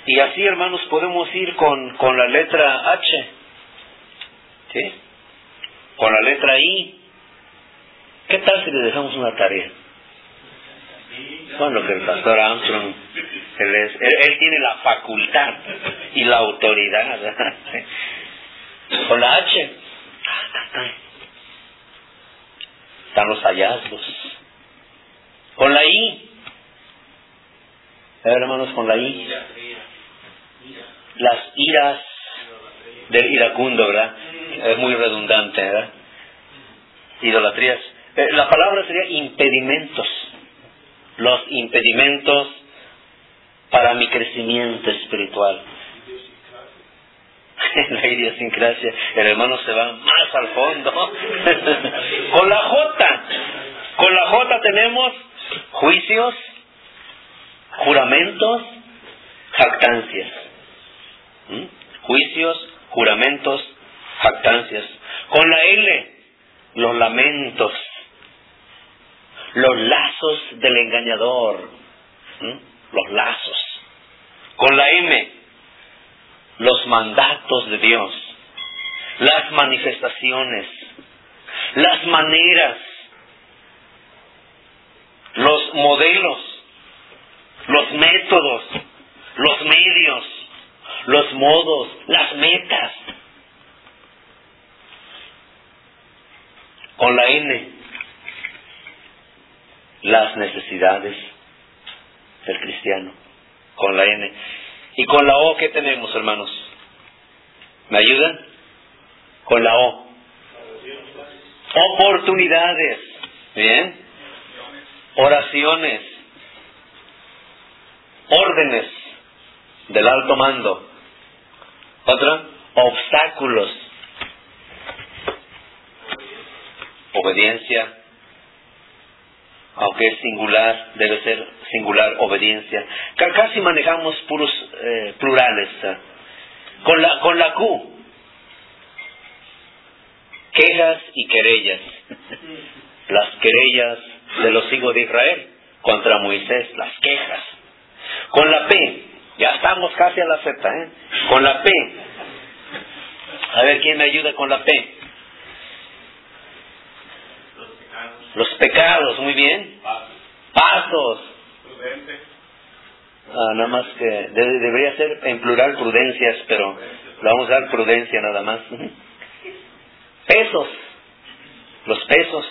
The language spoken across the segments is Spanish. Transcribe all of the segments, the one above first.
Y así, hermanos, podemos ir con la letra H, ¿sí? Con la letra I. ¿Qué tal si le dejamos una tarea? Bueno, que el pastor Armstrong, él tiene la facultad y la autoridad, ¿verdad? Con la H están los hallazgos. Con la I, hermanos, con la I, las iras del iracundo, ¿verdad? Es muy redundante, ¿verdad? Idolatrías. La palabra sería impedimentos. Los impedimentos para mi crecimiento espiritual. La idiosincrasia. El hermano se va más al fondo. Con la J tenemos juicios, juramentos, jactancias. Juicios, juramentos, jactancias. Con la L, los lamentos, los lazos del engañador, los lazos. Con la M, los mandatos de Dios, las manifestaciones, las maneras, los modelos, los métodos, los medios, los modos, las metas. Con la N, las necesidades del cristiano. Con la N. Y con la O, ¿qué tenemos, hermanos? ¿Me ayudan? Con la O. Oportunidades. ¿Bien? Oraciones. Órdenes del alto mando. Otra, obstáculos. Obediencia. Aunque es singular, debe ser singular obediencia. Casi manejamos puros plurales. Con la Q, quejas y querellas. Las querellas de los hijos de Israel contra Moisés, las quejas. Con la P, ya estamos casi a la Z, Con la P, a ver quién me ayuda con la P. Los pecados, muy bien. Pasos. Nada más que debería ser en plural prudencias, pero le vamos a dar prudencia nada más. Pesos. Los pesos.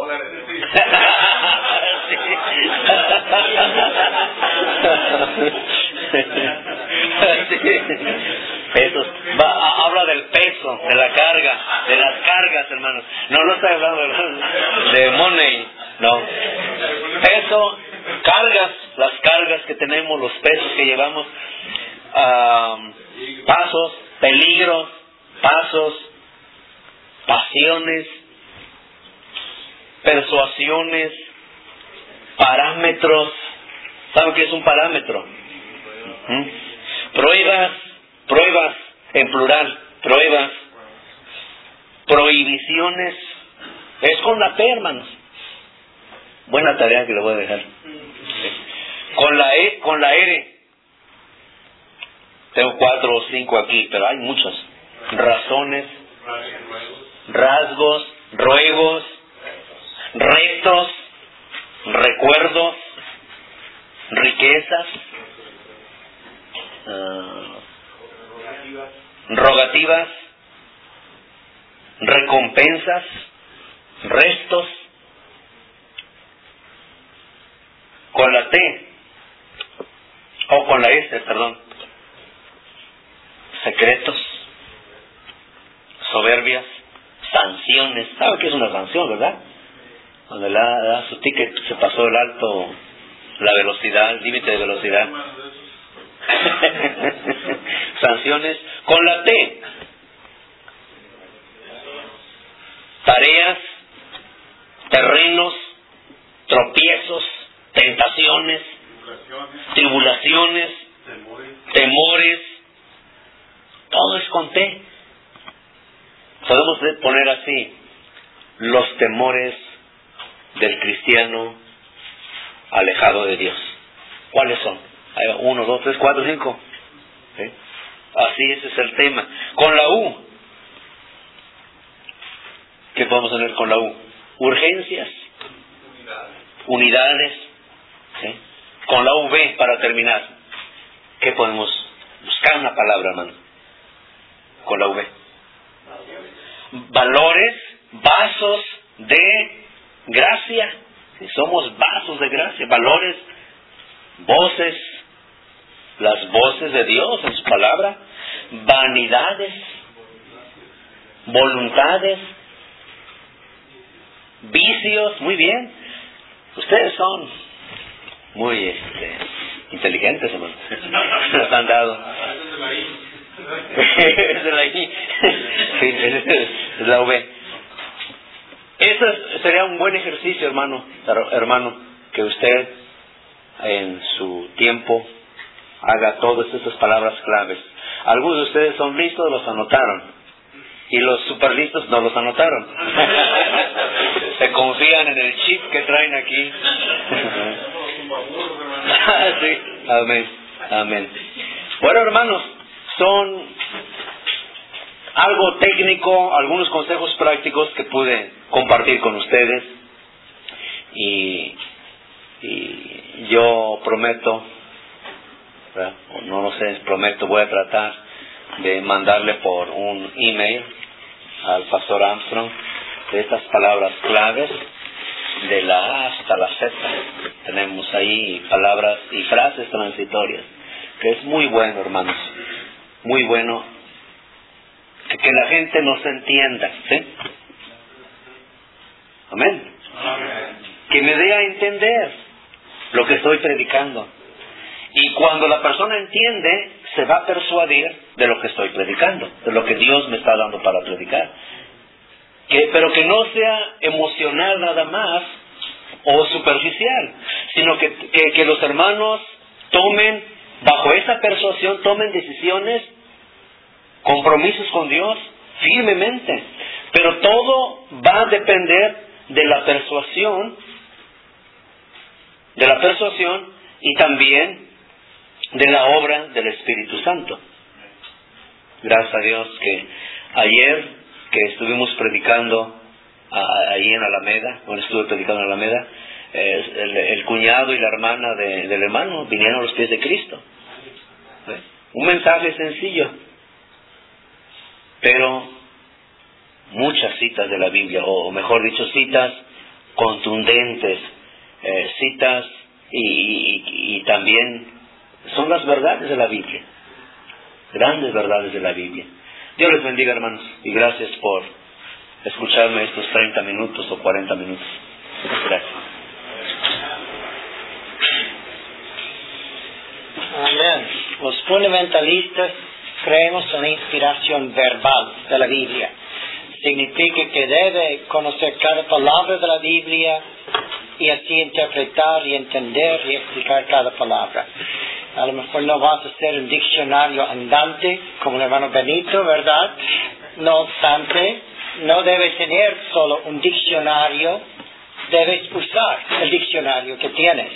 Pesos. Habla del peso, de la carga, de las cargas, hermanos. No estoy hablando de money, no. Peso, cargas, las cargas que tenemos, los pesos que llevamos, pasos, peligros, pasos, pasiones, persuasiones, parámetros. ¿Saben qué es un parámetro? Pruebas, en plural, pruebas, prohibiciones. Es con la P, hermanos. Buena tarea que le voy a dejar. Con la E, con la R. Tengo 4 o 5 aquí, pero hay muchas. Razones, rasgos, ruegos, retos, recuerdos, riquezas, rogativas, recompensas, restos. Con la T, o con la S, perdón, secretos, soberbias, sanciones. ¿Sabe qué es una sanción, verdad? Donde le da su ticket, se pasó el alto, la velocidad, el límite de velocidad. Sanciones. Con la T, tareas, terrenos, tropiezos, tentaciones, tribulaciones, temores. Todo es con T. Podemos poner así: los temores del cristiano alejado de Dios. ¿Cuáles son? 1, 2, 3, 4, 5. ¿Sí? Así ese es el tema. Con la U, ¿qué podemos tener con la U? Urgencias, unidades. ¿Sí? Con la V, para terminar, ¿qué podemos buscar? Una palabra, hermano. Con la V. Valores, vasos de gracia. ¿Sí? Somos vasos de gracia. Valores, voces, las voces de Dios en su palabra. Vanidades, voluntades, vicios. Muy bien. Ustedes son muy inteligentes, hermano. Nos han dado. Es de la I. Sí, es la V. Eso sería un buen ejercicio, hermano, que usted en su tiempo haga todas esas palabras claves. Algunos de ustedes son listos, los anotaron. Y los super listos no los anotaron. Se confían en el chip que traen aquí. Sí, amén, amén. Bueno, hermanos, son algo técnico, algunos consejos prácticos que pude compartir con ustedes. Y yo prometo, ¿verdad? No lo sé, prometo, voy a tratar de mandarle por un email al pastor Armstrong de estas palabras claves de la A hasta la Z. Tenemos ahí palabras y frases transitorias, que es muy bueno, hermanos, muy bueno que la gente nos entienda, ¿sí? Amén. Que me dé a entender lo que estoy predicando. Y cuando la persona entiende, se va a persuadir de lo que estoy predicando, de lo que Dios me está dando para predicar. Pero que no sea emocional nada más o superficial, sino que los hermanos tomen, bajo esa persuasión, tomen decisiones, compromisos con Dios firmemente. Pero todo va a depender de la persuasión y también de la obra del Espíritu Santo. Gracias a Dios que ayer que estuvimos predicando ahí en Alameda, estuve predicando en Alameda, el cuñado y la hermana del hermano vinieron a los pies de Cristo. ¿Sí? Un mensaje sencillo, pero muchas citas de la Biblia, o mejor dicho, citas contundentes, citas y también son las verdades de la Biblia, grandes verdades de la Biblia. Dios les bendiga, hermanos, y gracias por escucharme estos 30 minutos o 40 minutos. Gracias. Amén. Los fundamentalistas creemos en la inspiración verbal de la Biblia. Significa que debe conocer cada palabra de la Biblia y así interpretar y entender y explicar cada palabra. A lo mejor no vas a ser un diccionario andante como el hermano Benito, ¿verdad? No obstante, no debes tener solo un diccionario, debes usar el diccionario que tienes.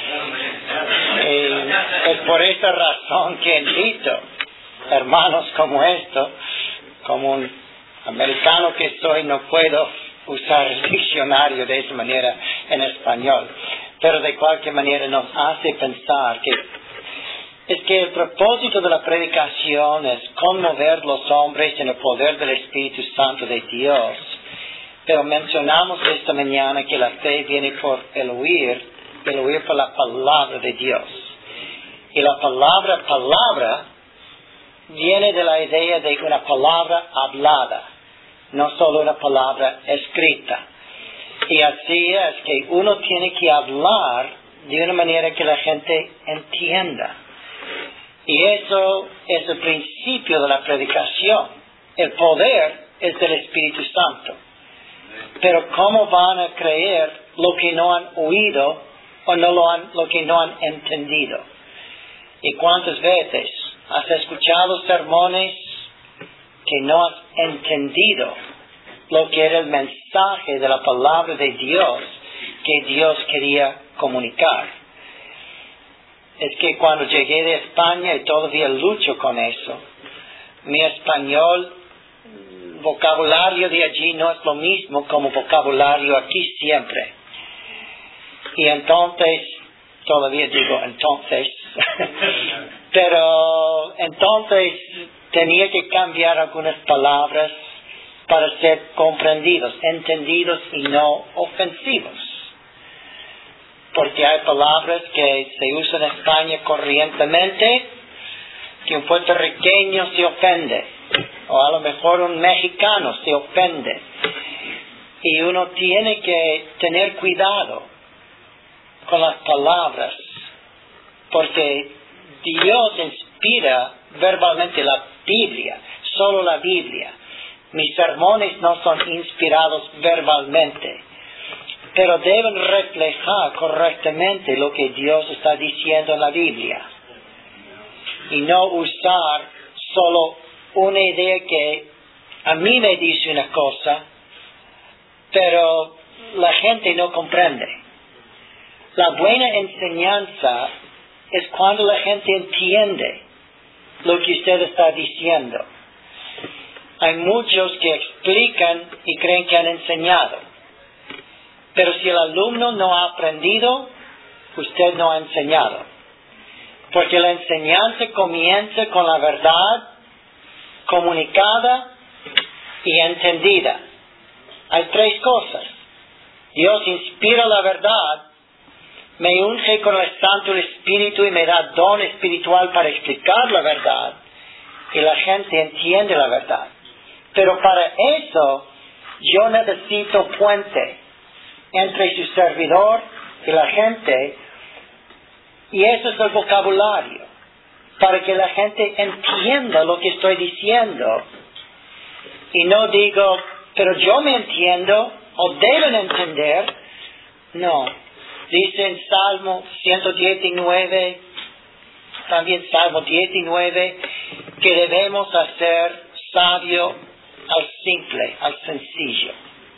Es por esa razón que invito hermanos como esto, como un americano que soy, no puedo usar el diccionario de esa manera en español, pero de cualquier manera nos hace pensar que el propósito de la predicación es conmover los hombres en el poder del Espíritu Santo de Dios. Pero mencionamos esta mañana que la fe viene por el oír por la palabra de Dios. Y la palabra viene de la idea de una palabra hablada, no solo una palabra escrita. Y así es que uno tiene que hablar de una manera que la gente entienda. Y eso es el principio de la predicación. El poder es del Espíritu Santo. Pero ¿cómo van a creer lo que no han oído o lo que no han entendido? ¿Y cuántas veces has escuchado sermones que no has entendido lo que era el mensaje de la palabra de Dios que Dios quería comunicar? es que cuando llegué de España, y todavía lucho con eso, mi español, vocabulario de allí no es lo mismo como vocabulario aquí siempre. Y entonces, todavía digo entonces, pero entonces tenía que cambiar algunas palabras para ser comprendidos, entendidos y no ofensivos. Porque hay palabras que se usan en España corrientemente que un puertorriqueño se ofende, o a lo mejor un mexicano se ofende. Y uno tiene que tener cuidado con las palabras, porque Dios inspira verbalmente la Biblia, solo la Biblia. Mis sermones no son inspirados verbalmente, pero deben reflejar correctamente lo que Dios está diciendo en la Biblia. Y no usar solo una idea que a mí me dice una cosa, pero la gente no comprende. La buena enseñanza es cuando la gente entiende lo que usted está diciendo. Hay muchos que explican y creen que han enseñado. Pero si el alumno no ha aprendido, usted no ha enseñado. Porque la enseñanza comienza con la verdad comunicada y entendida. Hay tres cosas. Dios inspira la verdad, me unge con el Santo Espíritu y me da don espiritual para explicar la verdad, y la gente entiende la verdad. Pero para eso, yo necesito puente entre su servidor y la gente, y eso es el vocabulario, para que la gente entienda lo que estoy diciendo, y no digo, pero yo me entiendo, o deben entender. No, dice en Salmo 119, también Salmo 19, que debemos hacer sabio al simple, al sencillo.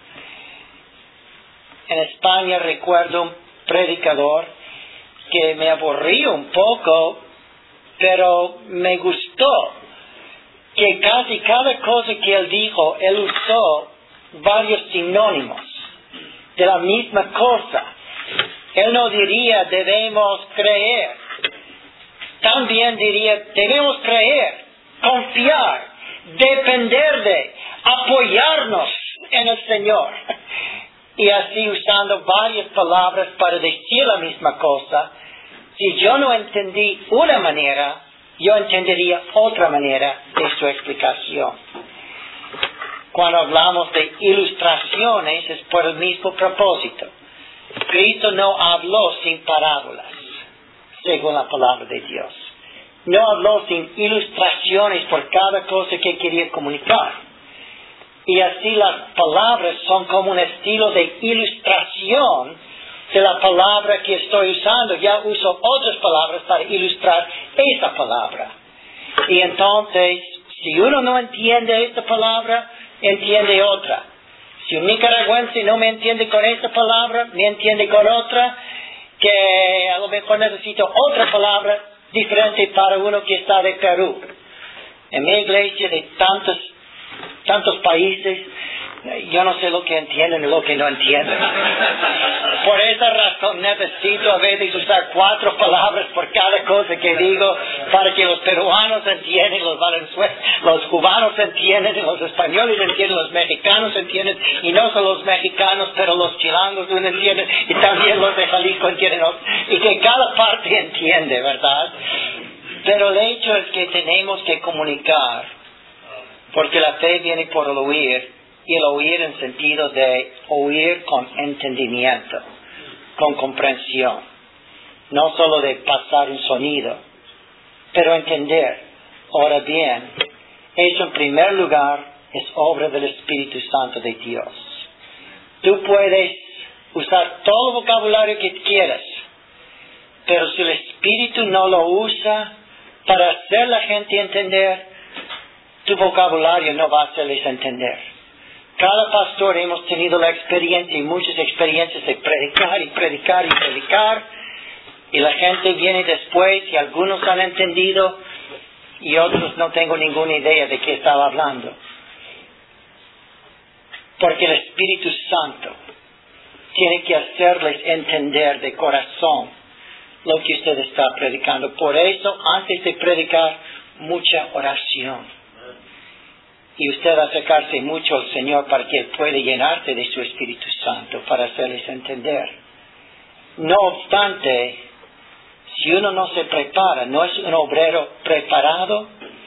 En España recuerdo un predicador que me aburrió un poco, pero me gustó que casi cada cosa que él dijo, él usó varios sinónimos de la misma cosa. Él no diría debemos creer, también diría debemos creer, confiar, depender de, apoyarnos en el Señor. Y así usando varias palabras para decir la misma cosa. Si yo no entendí una manera, yo entendería otra manera de su explicación. Cuando hablamos de ilustraciones es por el mismo propósito. Cristo no habló sin parábolas, según la palabra de Dios. No habló sin ilustraciones por cada cosa que quería comunicar. Y así las palabras son como un estilo de ilustración de la palabra que estoy usando. Ya uso otras palabras para ilustrar esa palabra. Y entonces, si uno no entiende esta palabra, entiende otra. Si un nicaragüense no me entiende con esta palabra, me entiende con otra, que a lo mejor necesito otra palabra diferente para uno que está de Perú. En mi iglesia de tantos países, yo no sé lo que entienden y lo que no entienden. Por esa razón necesito a veces usar 4 palabras por cada cosa que digo para que los peruanos entiendan, los cubanos entienden, los españoles entienden, los mexicanos entienden, y no solo los mexicanos, pero los chilangos entienden, y también los de Jalisco entienden, y que cada parte entiende, ¿verdad? Pero el hecho es que tenemos que comunicar, porque la fe viene por el oír, y el oír en sentido de oír con entendimiento, con comprensión, no solo de pasar un sonido, pero entender. Ahora bien, eso en primer lugar es obra del Espíritu Santo de Dios. Tú puedes usar todo el vocabulario que quieras, pero si el Espíritu no lo usa para hacer la gente entender, tu vocabulario no va a hacerles entender. Cada pastor hemos tenido la experiencia y muchas experiencias de predicar y predicar y predicar, Y la gente viene después y algunos han entendido y otros no tengo ninguna idea de qué estaba hablando. Porque el Espíritu Santo tiene que hacerles entender de corazón lo que usted está predicando. Por eso, antes de predicar, mucha oración. Y usted acercarse mucho al Señor para que Él pueda llenarte de su Espíritu Santo para hacerles entender. No obstante, si uno no se prepara, no es un obrero preparado,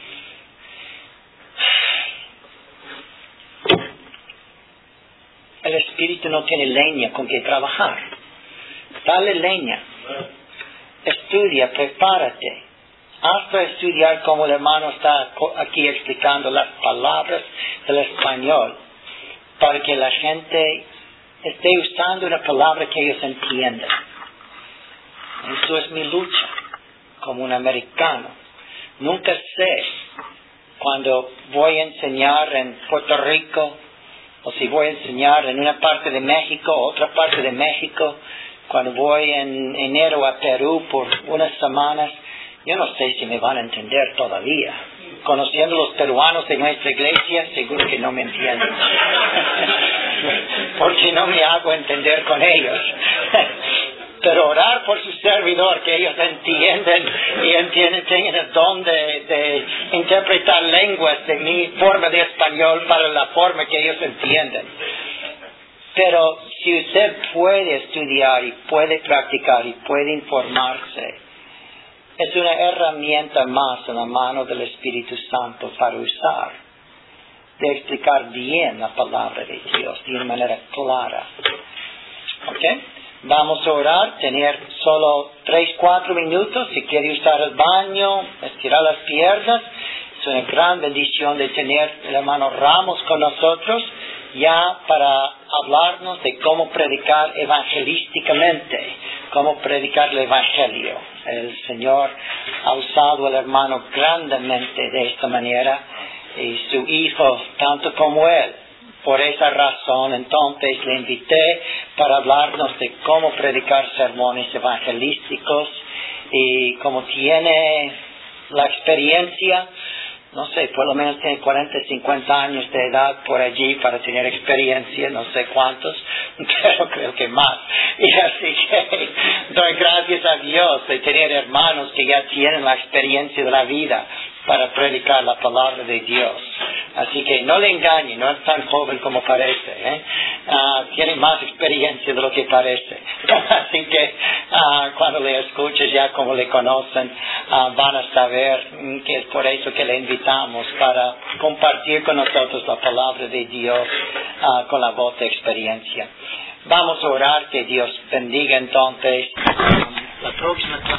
el Espíritu no tiene leña con que trabajar. Dale leña. Estudia, prepárate. Hasta estudiar como el hermano está aquí explicando las palabras del español, para que la gente esté usando una palabra que ellos entiendan. Eso es mi lucha como un americano. Nunca sé cuando voy a enseñar en Puerto Rico, o si voy a enseñar en una parte de México, otra parte de México, cuando voy en enero a Perú por unas semanas, yo no sé si me van a entender todavía. Conociendo los peruanos de nuestra iglesia, seguro que no me entienden. Porque no me hago entender con ellos. Pero orar por su servidor, que ellos entienden y tengan el don de interpretar lenguas de mi forma de español para la forma que ellos entienden. Pero si usted puede estudiar y puede practicar y puede informarse, es una herramienta más en la mano del Espíritu Santo para usar, de explicar bien la palabra de Dios de una manera clara. ¿Ok? Vamos a orar, tener solo 3-4 minutos. Si quiere usar el baño, estirar las piernas, es una gran bendición de tener el hermano Ramos con nosotros, ya para hablarnos de cómo predicar evangelísticamente, cómo predicar el Evangelio. El Señor ha usado al hermano grandemente de esta manera, y su hijo, tanto como él. Por esa razón, entonces, le invité para hablarnos de cómo predicar sermones evangelísticos, y como tiene la experiencia, no sé, por lo menos tiene 40-50 años de edad por allí para tener experiencia, no sé cuántos, pero creo que más. Y así que doy gracias a Dios de tener hermanos que ya tienen la experiencia de la vida para predicar la palabra de Dios. Así que no le engañe, no es tan joven como parece, tiene más experiencia de lo que parece. Así que cuando le escuches ya como le conocen, van a saber que es por eso que le invitamos para compartir con nosotros la palabra de Dios con la voz de experiencia. Vamos a orar, que Dios bendiga entonces la próxima clase.